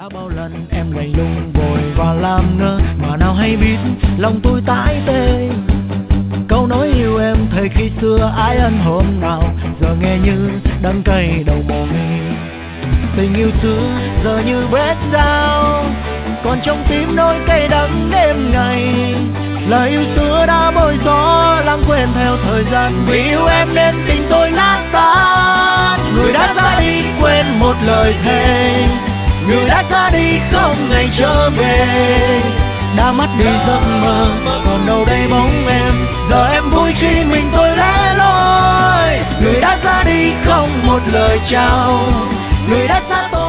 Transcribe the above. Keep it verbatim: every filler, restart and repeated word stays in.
đã bao lần em lạnh lùng vội và làm ngơ, mà nào hay biết lòng tôi tái tê. Câu nói yêu em thời khi xưa ái ân hôm nào, giờ nghe như đắng cay đầu môi. Tình yêu xưa giờ như vết dao, còn trong tim nỗi cay đắng đêm ngày. Lời yêu xưa đã bối gió lãng quên theo thời gian, vì yêu em nên tình tôi nát tan. Người đã ra đi quên một lời thề, người đã ra đi không ngày trở về. Đã mất đi giấc mơ, còn đâu đây bóng em. Giờ em vui khi mình tôi lẻ loi. Người đã ra đi không một lời chào, người đã xa tôi.